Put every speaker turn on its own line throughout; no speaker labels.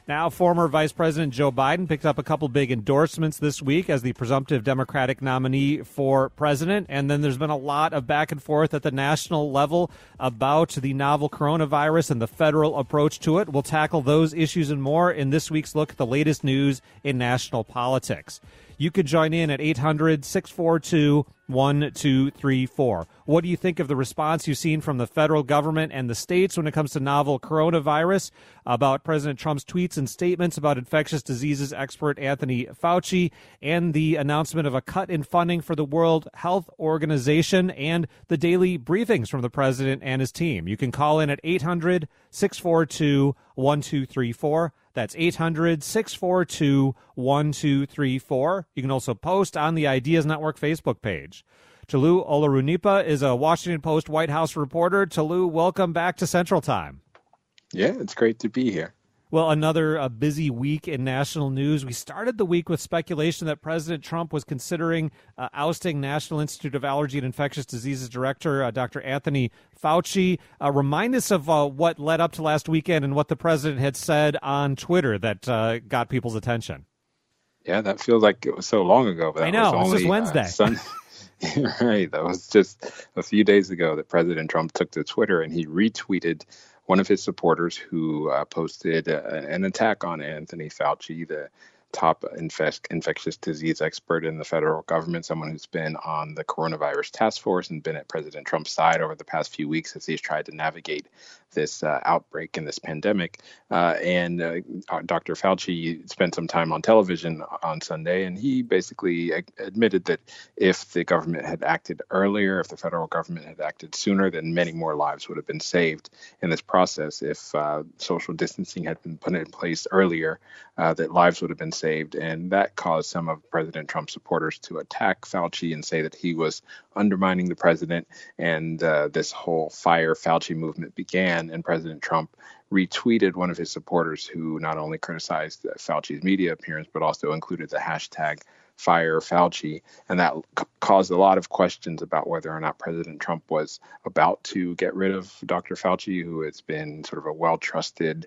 Now, former Vice President Joe Biden picked up a couple big endorsements this week as the presumptive Democratic nominee for president. And then there's been a lot of back and forth at the national level about the novel coronavirus and the federal approach to it. We'll tackle those issues and more in this week's look at the latest news in national politics. You could join in at 800-642-1234. What do you think of the response you've seen from the federal government and the states when it comes to novel coronavirus, about President Trump's tweets and statements about infectious diseases expert Anthony Fauci, and the announcement of a cut in funding for the World Health Organization, and the daily briefings from the president and his team? You can call in at 800-642-1234. That's 800-642-1234. You can also post on the Ideas Network Facebook page. Tolu Olorunnipa is a Washington Post White House reporter. Tolu, welcome back to Central Time.
Yeah, it's great to be here.
Well, another busy week in national news. We started the week with speculation that President Trump was considering ousting National Institute of Allergy and Infectious Diseases Director Dr. Anthony Fauci. Remind us of what led up to last weekend and what the president had said on Twitter that got people's attention.
Yeah, that feels like it was so long ago. But
I know,
was
it was just Wednesday.
Right, that was just a few days ago that President Trump took to Twitter and he retweeted one of his supporters who posted an attack on Anthony Fauci, the top infectious disease expert in the federal government, someone who's been on the coronavirus task force and been at President Trump's side over the past few weeks as he's tried to navigate this outbreak and this pandemic. And Dr. Fauci spent some time on television on Sunday, and he basically admitted that if the government had acted earlier, if the federal government had acted sooner, then many more lives would have been saved in this process. If social distancing had been put in place earlier, that lives would have been saved. And that caused some of President Trump's supporters to attack Fauci and say that he was undermining the president. And this whole Fire Fauci movement began. And President Trump retweeted one of his supporters who not only criticized Fauci's media appearance, but also included the hashtag Fire Fauci. And that caused a lot of questions about whether or not President Trump was about to get rid of Dr. Fauci, who has been sort of a well-trusted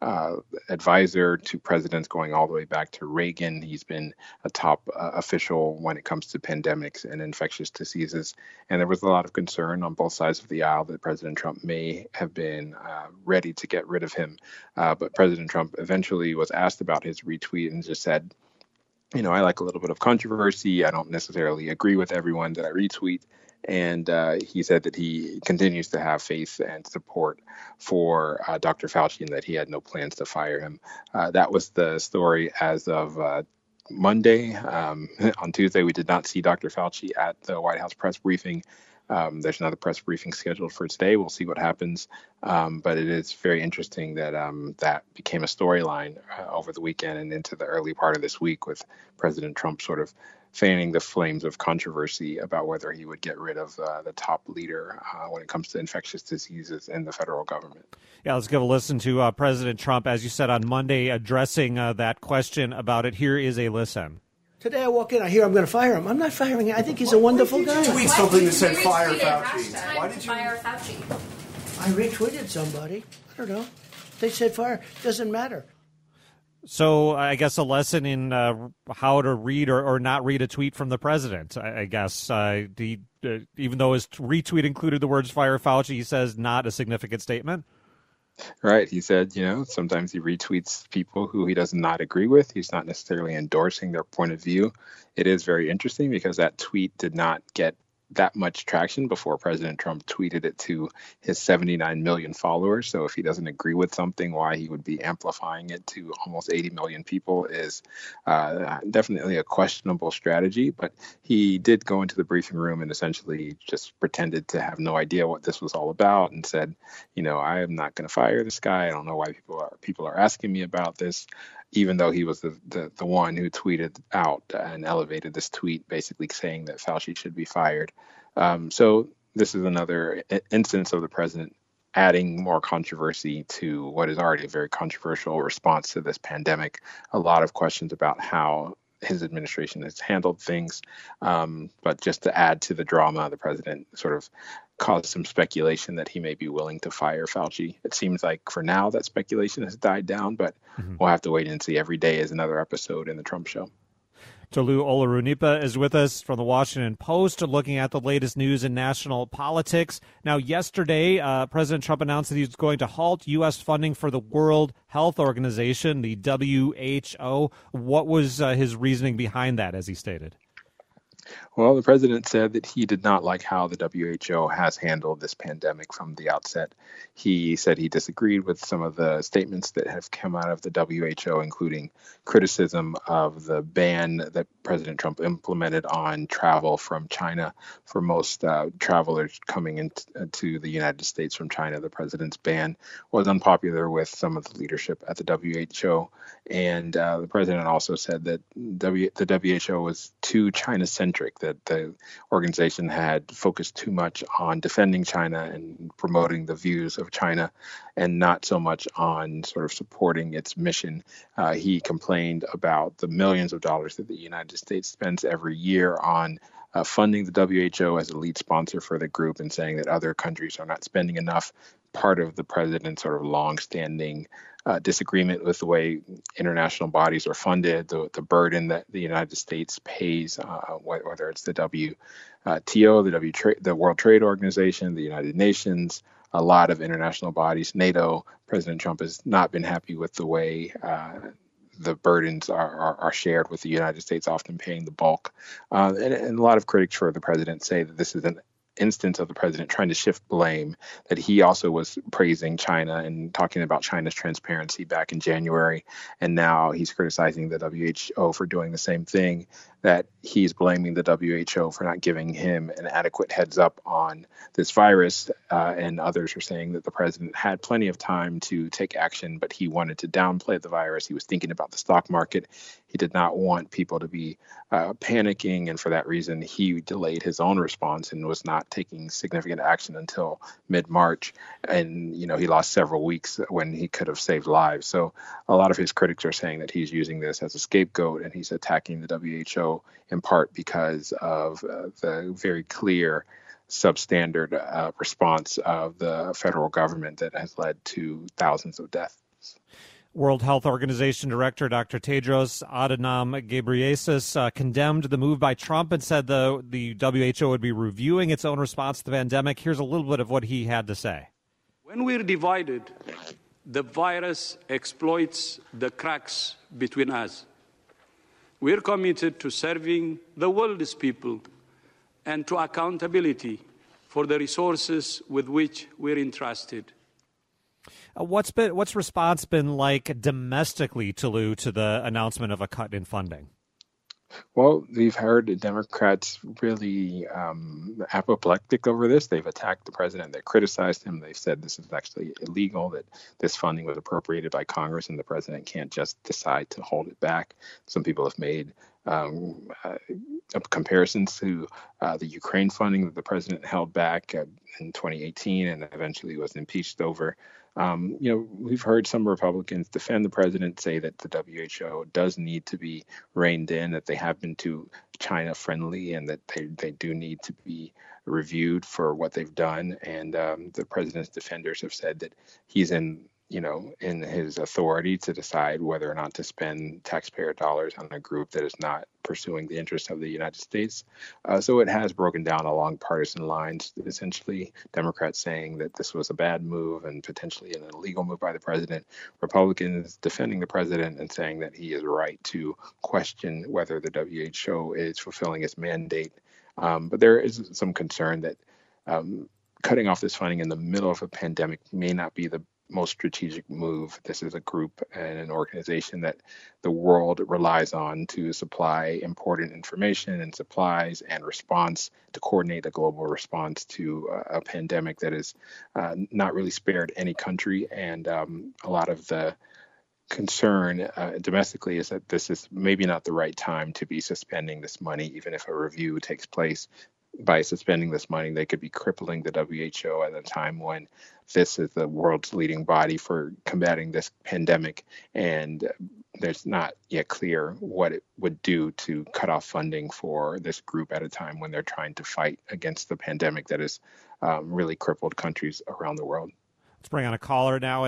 advisor to presidents going all the way back to Reagan. He's been a top official when it comes to pandemics and infectious diseases. And there was a lot of concern on both sides of the aisle that President Trump may have been ready to get rid of him. But President Trump eventually was asked about his retweet and just said, you know, I like a little bit of controversy. I don't necessarily agree with everyone that I retweet. And he said that he continues to have faith and support for Dr. Fauci and that he had no plans to fire him. That was the story as of Monday. On Tuesday, we did not see Dr. Fauci at the White House press briefing. There's another press briefing scheduled for today. We'll see what happens. But it is very interesting that that became a storyline over the weekend and into the early part of this week, with President Trump sort of fanning the flames of controversy about whether he would get rid of the top leader when it comes to infectious diseases in the federal government.
Yeah, let's give a listen to President Trump, as you said on Monday, addressing that question about it. Here is a listen.
Today I walk in, I hear I'm going to fire him. I'm not firing him. I think he's a wonderful guy.
You tweet something that said fire Fauci.
Why did you fire Fauci?
I retweeted somebody. I don't know. They said fire. Doesn't matter.
So I guess a lesson in how to read or not read a tweet from the president, I guess. Even though his retweet included the words fire Fauci, he says not a significant statement.
Right. He said, you know, sometimes he retweets people who he does not agree with. He's not necessarily endorsing their point of view. It is very interesting because that tweet did not get that much traction before President Trump tweeted it to his 79 million followers. So if he doesn't agree with something, why he would be amplifying it to almost 80 million people is definitely a questionable strategy. But he did go into the briefing room and essentially just pretended to have no idea what this was all about and said, you know, I am not going to fire this guy. I don't know why people are asking me about this, even though he was the one who tweeted out and elevated this tweet basically saying that Fauci should be fired. So this is another instance of the president adding more controversy to what is already a very controversial response to this pandemic. A lot of questions about how his administration has handled things. But just to add to the drama, the president sort of caused some speculation that he may be willing to fire Fauci. It seems like for now that speculation has died down, but we'll have to wait and see. Every day is another episode in the Trump show.
Tolu Olorunnipa is with us from the Washington Post, looking at the latest news in national politics. Now, yesterday, President Trump announced that he's going to halt U.S. funding for the World Health Organization, the WHO. What was his reasoning behind that, as he stated?
Well, the president said that he did not like how the WHO has handled this pandemic from the outset. He said he disagreed with some of the statements that have come out of the WHO, including criticism of the ban that President Trump implemented on travel from China. For most travelers coming into the United States from China, the president's ban was unpopular with some of the leadership at the WHO. And the president also said that the WHO was too China-centric, that the organization had focused too much on defending China and promoting the views of China and not so much on sort of supporting its mission. He complained about the millions of dollars that the United States spends every year on funding the WHO as a lead sponsor for the group and saying that other countries are not spending enough. Part of the president's sort of long-standing disagreement with the way international bodies are funded, the burden that the United States pays, whether it's the WTO, the World Trade Organization, the United Nations, a lot of international bodies, NATO. President Trump has not been happy with the way the burdens are shared, with the United States often paying the bulk. And a lot of critics for the president say that this is an instance of the president trying to shift blame, that he also was praising China and talking about China's transparency back in January. And now he's criticizing the WHO for doing the same thing, that he's blaming the WHO for not giving him an adequate heads up on this virus. And others are saying that the president had plenty of time to take action, but he wanted to downplay the virus. He was thinking about the stock market. He did not want people to be panicking. And for that reason, he delayed his own response and was not taking significant action until mid-March. And, he lost several weeks when he could have saved lives. So a lot of his critics are saying that he's using this as a scapegoat, and he's attacking the WHO in part because of the very clear substandard response of the federal government that has led to thousands of deaths.
World Health Organization Director Dr. Tedros Adhanom Ghebreyesus condemned the move by Trump and said the WHO would be reviewing its own response to the pandemic. Here's a little bit of what he had to say.
When we're divided, the virus exploits the cracks between us. We're committed to serving the world's people and to accountability for the resources with which we're entrusted.
What's response been like domestically, Tolu, to the announcement of a cut in funding?
Well, we've heard Democrats really apoplectic over this. They've attacked the president. They criticized him. They've said this is actually illegal, that this funding was appropriated by Congress and the president can't just decide to hold it back. Some people have made comparisons to the Ukraine funding that the president held back in 2018 and eventually was impeached over. We've heard some Republicans defend the president, say that the WHO does need to be reined in, that they have been too China friendly, and that they do need to be reviewed for what they've done. And the president's defenders have said that he's in his authority to decide whether or not to spend taxpayer dollars on a group that is not pursuing the interests of the United States. So it has broken down along partisan lines, essentially Democrats saying that this was a bad move and potentially an illegal move by the president, Republicans defending the president and saying that he is right to question whether the WHO is fulfilling its mandate. But there is some concern that cutting off this funding in the middle of a pandemic may not be the most strategic move. This is a group and an organization that the world relies on to supply important information and supplies and response, to coordinate a global response to a pandemic that is not really spared any country. And a lot of the concern domestically is that this is maybe not the right time to be suspending this money, even if a review takes place. By suspending this money, they could be crippling the WHO at a time when this is the world's leading body for combating this pandemic. And there's not yet clear what it would do to cut off funding for this group at a time when they're trying to fight against the pandemic that is really crippled countries around the world.
Let's bring on a caller now at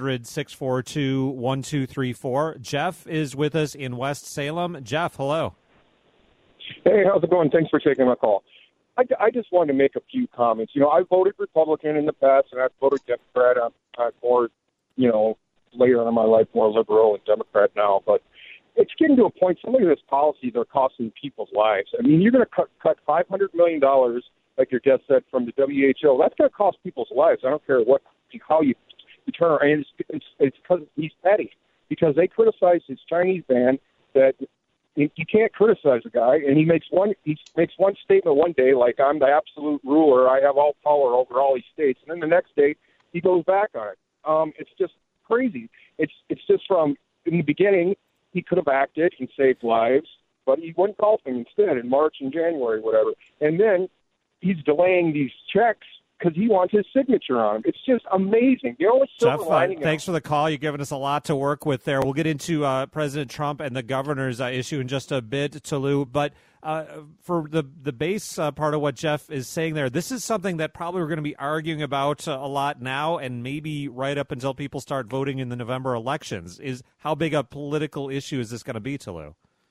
800-642-1234. Jeff is with us in West Salem. Jeff, hello.
Hey, how's it going? Thanks for taking my call. I just wanted to make a few comments. I voted Republican in the past, and I've voted Democrat. I'm more, later on in my life, more liberal and Democrat now. But it's getting to a point, some of these policies are costing people's lives. I mean, you're going to cut $500 million, like your guest said, from the WHO. That's going to cost people's lives. I don't care how you turn around. And it's because he's petty. Because they criticize his Chinese ban that you can't criticize a guy, and he makes one statement one day, like, I'm the absolute ruler, I have all power over all these states, and then the next day he goes back on it. It's just crazy. It's just from in the beginning he could have acted and saved lives, but he went golfing instead in March and January, whatever. And then he's delaying these checks because he wants his signature on them. It's just amazing.
Jeff, thanks for the call. You've given us a lot to work with there. We'll get into President Trump and the governor's issue in just a bit, Tolu. But for the base part of what Jeff is saying there, this is something that probably we're going to be arguing about a lot now and maybe right up until people start voting in the November elections. Is how big a political issue is this going to be, Tolu?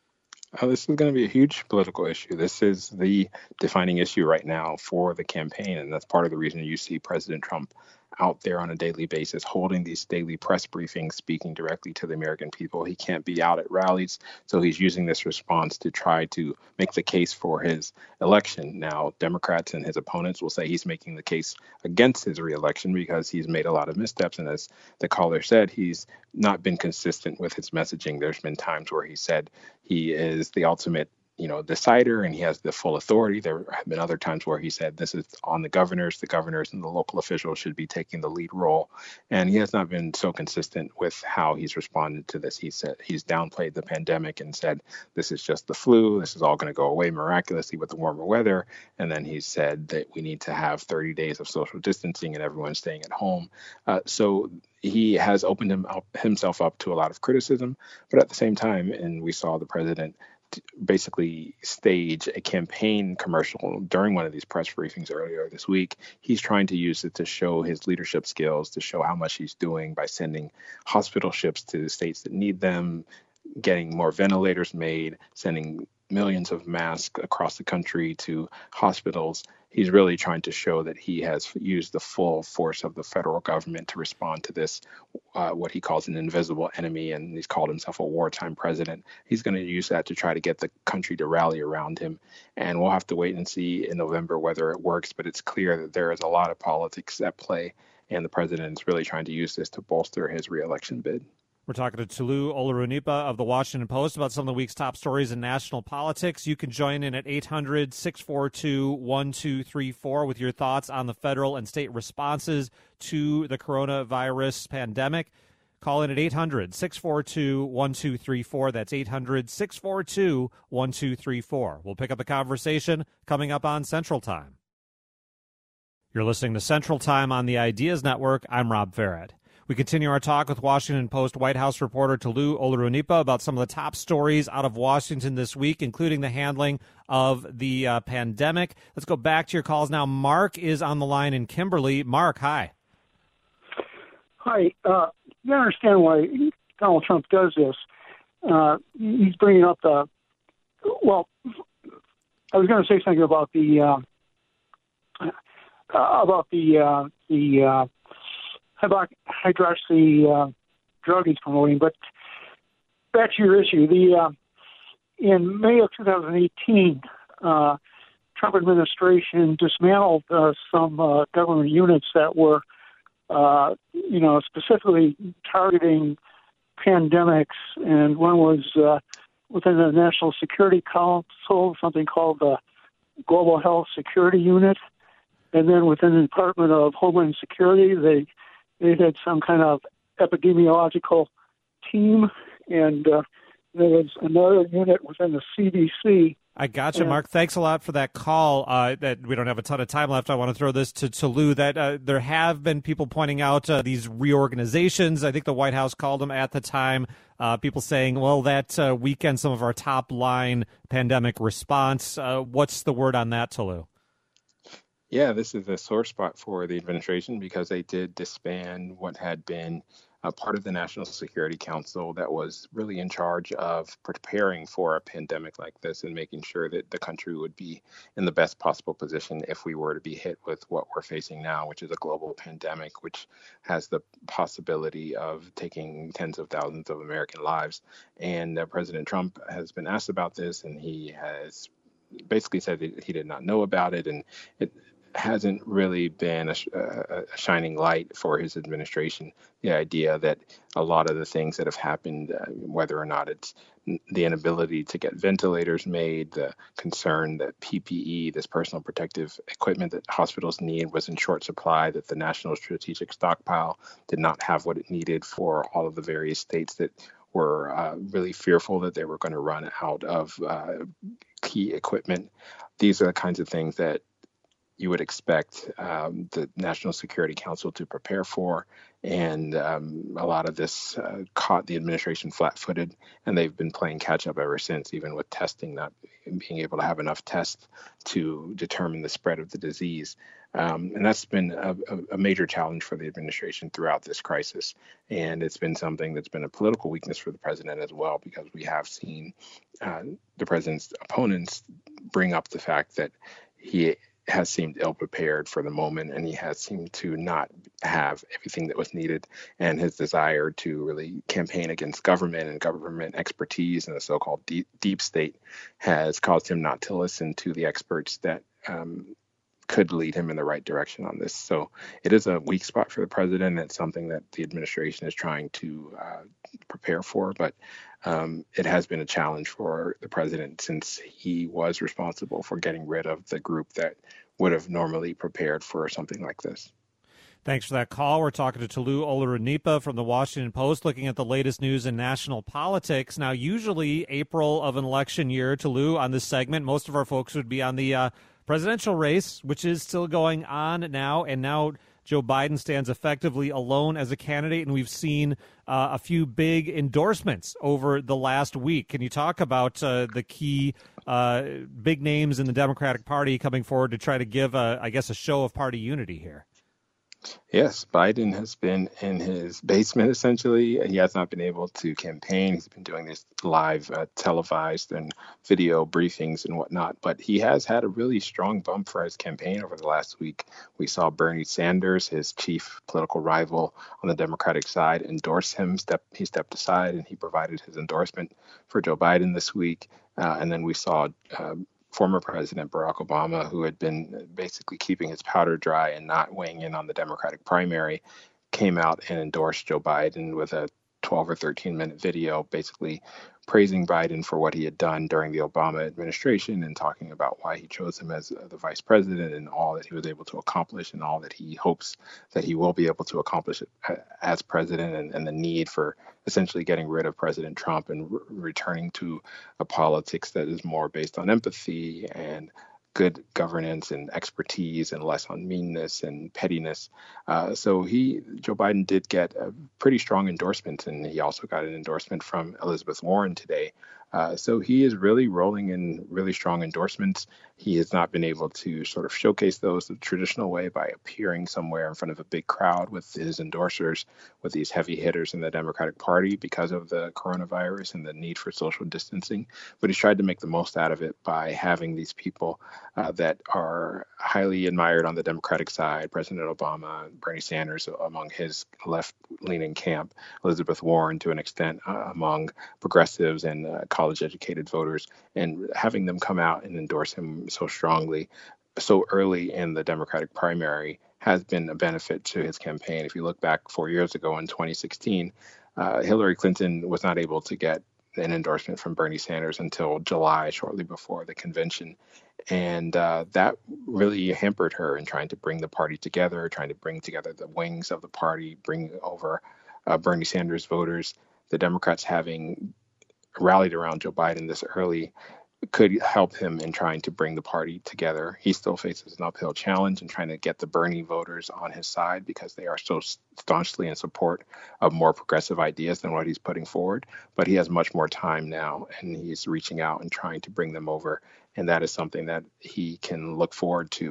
This is going to be a huge political issue. This is the defining issue right now for the campaign, and that's part of the reason you see President Trump out there on a daily basis, holding these daily press briefings, speaking directly to the American people. He can't be out at rallies, so he's using this response to try to make the case for his election. Now, Democrats and his opponents will say he's making the case against his reelection because he's made a lot of missteps, and as the caller said, he's not been consistent with his messaging. There's been times where he said he is the ultimate decider and he has the full authority. There have been other times where he said this is on the governors and the local officials should be taking the lead role. And he has not been so consistent with how he's responded to this. He said he's downplayed the pandemic and said this is just the flu. This is all going to go away miraculously with the warmer weather. And then he said that we need to have 30 days of social distancing and everyone staying at home. So he has opened himself up to a lot of criticism. But at the same time, and we saw the president basically stage a campaign commercial during one of these press briefings earlier this week. He's trying to use it to show his leadership skills, to show how much he's doing by sending hospital ships to the states that need them, getting more ventilators made, sending millions of masks across the country to hospitals. He's really trying to show that he has used the full force of the federal government to respond to this, what he calls an invisible enemy, and he's called himself a wartime president. He's going to use that to try to get the country to rally around him, and we'll have to wait and see in November whether it works, but it's clear that there is a lot of politics at play, and the president is really trying to use this to bolster his reelection bid.
We're talking to Tolu Olorunnipa of the Washington Post about some of the week's top stories in national politics. You can join in at 800-642-1234 with your thoughts on the federal and state responses to the coronavirus pandemic. Call in at 800-642-1234. That's 800-642-1234. We'll pick up the conversation coming up on Central Time. You're listening to Central Time on the Ideas Network. I'm Rob Farrett. We continue our talk with Washington Post White House reporter Tolu Olorunnipa about some of the top stories out of Washington this week, including the handling of the pandemic. Let's go back to your calls now. Mark is on the line in Kimberly. Mark, hi.
Hi. You understand why Donald Trump does this. He's bringing up I was going to say something about the hydroxy drug he's promoting. But back to your issue. In May of 2018, Trump administration dismantled some government units that were, specifically targeting pandemics, and one was within the National Security Council, something called the Global Health Security Unit, and then within the Department of Homeland Security, they had some kind of epidemiological team, and there was another unit within the CDC.
I got you, Mark. Thanks a lot for that call. That we don't have a ton of time left. I want to throw this to Tolu, that there have been people pointing out these reorganizations. I think the White House called them at the time. People saying, well, that weakened some of our top-line pandemic response. What's the word on that, Tolu?
Yeah, this is a sore spot for the administration because they did disband what had been a part of the National Security Council that was really in charge of preparing for a pandemic like this and making sure that the country would be in the best possible position if we were to be hit with what we're facing now, which is a global pandemic, which has the possibility of taking tens of thousands of American lives. And President Trump has been asked about this, and he has basically said that he did not know about it, and it hasn't really been a shining light for his administration. The idea that a lot of the things that have happened, whether or not it's the inability to get ventilators made, the concern that PPE, this personal protective equipment that hospitals need, was in short supply, that the National Strategic Stockpile did not have what it needed for all of the various states that were really fearful that they were going to run out of key equipment. These are the kinds of things that you would expect the National Security Council to prepare for. And a lot of this caught the administration flat-footed, and they've been playing catch-up ever since, even with testing, not being able to have enough tests to determine the spread of the disease. And that's been a major challenge for the administration throughout this crisis. And it's been something that's been a political weakness for the president as well, because we have seen the president's opponents bring up the fact that he has seemed ill-prepared for the moment, and he has seemed to not have everything that was needed, and his desire to really campaign against government and government expertise and the so-called deep state has caused him not to listen to the experts that could lead him in the right direction on this. So it is a weak spot for the president. It's something that the administration is trying to prepare for, but it has been a challenge for the president since he was responsible for getting rid of the group that would have normally prepared for something like this.
Thanks for that call. We're talking to Tolu Olorunnipa from the Washington Post, looking at the latest news in national politics. Now, usually April of an election year, Tolu, on this segment, most of our folks would be on the presidential race, which is still going on now, and now Joe Biden stands effectively alone as a candidate, and we've seen a few big endorsements over the last week. Can you talk about the key big names in the Democratic Party coming forward to try to give, a show of party unity here?
Yes, Biden has been in his basement, essentially. He has not been able to campaign. He's been doing this live televised and video briefings and whatnot, but he has had a really strong bump for his campaign over the last week. We saw Bernie Sanders, his chief political rival on the Democratic side, endorse him. He stepped aside and he provided his endorsement for Joe Biden this week. And then we saw former President Barack Obama, who had been basically keeping his powder dry and not weighing in on the Democratic primary, came out and endorsed Joe Biden with a 12 or 13-minute video, basically praising Biden for what he had done during the Obama administration and talking about why he chose him as the vice president and all that he was able to accomplish and all that he hopes that he will be able to accomplish as president, and the need for essentially getting rid of President Trump and returning to a politics that is more based on empathy and good governance and expertise and less on meanness and pettiness. So Joe Biden did get a pretty strong endorsement, and he also got an endorsement from Elizabeth Warren today. So he is really rolling in really strong endorsements. He has not been able to sort of showcase those the traditional way by appearing somewhere in front of a big crowd with his endorsers, with these heavy hitters in the Democratic Party because of the coronavirus and the need for social distancing. But he's tried to make the most out of it by having these people that are highly admired on the Democratic side, President Obama, Bernie Sanders among his left-leaning camp, Elizabeth Warren to an extent among progressives and college-educated voters, and having them come out and endorse him so strongly so early in the Democratic primary has been a benefit to his campaign. If you look back 4 years ago in 2016, Hillary Clinton was not able to get an endorsement from Bernie Sanders until July, shortly before the convention. And that really hampered her in trying to bring the party together, trying to bring together the wings of the party, bring over Bernie Sanders voters. The Democrats having rallied around Joe Biden this early could help him in trying to bring the party together. He still faces an uphill challenge in trying to get the Bernie voters on his side because they are so staunchly in support of more progressive ideas than what he's putting forward. But he has much more time now, and he's reaching out and trying to bring them over. And that is something that he can look forward to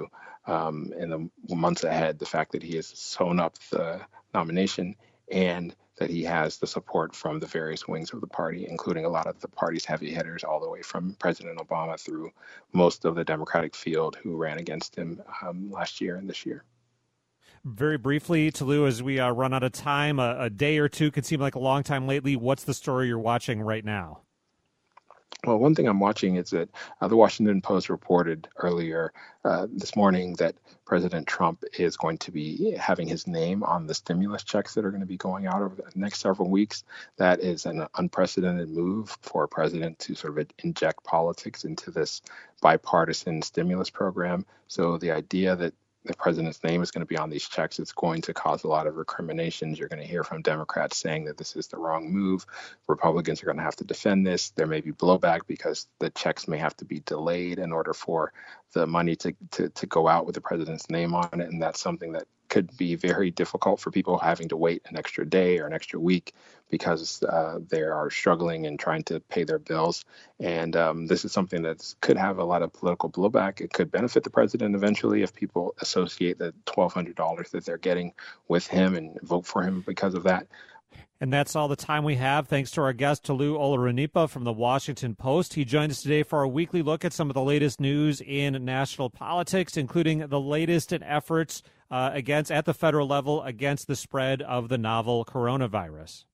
in the months ahead, the fact that he has sewn up the nomination and that he has the support from the various wings of the party, including a lot of the party's heavy hitters, all the way from President Obama through most of the Democratic field who ran against him last year and this year.
Very briefly, Tolu, as we run out of time, a day or two could seem like a long time lately. What's the story you're watching right now?
Well, one thing I'm watching is that the Washington Post reported earlier this morning that President Trump is going to be having his name on the stimulus checks that are going to be going out over the next several weeks. That is an unprecedented move for a president to sort of inject politics into this bipartisan stimulus program. So the idea that the president's name is going to be on these checks, it's going to cause a lot of recriminations. You're going to hear from Democrats saying that this is the wrong move. Republicans are going to have to defend this. There may be blowback because the checks may have to be delayed in order for the money to go out with the president's name on it. And that's something that could be very difficult for people having to wait an extra day or an extra week because they are struggling and trying to pay their bills. And this is something that could have a lot of political blowback. It could benefit the president eventually if people associate the $1,200 that they're getting with him and vote for him because of that.
And that's all the time we have. Thanks to our guest, Tolu Olorunnipa from the Washington Post. He joined us today for our weekly look at some of the latest news in national politics, including the latest in efforts at the federal level against the spread of the novel coronavirus.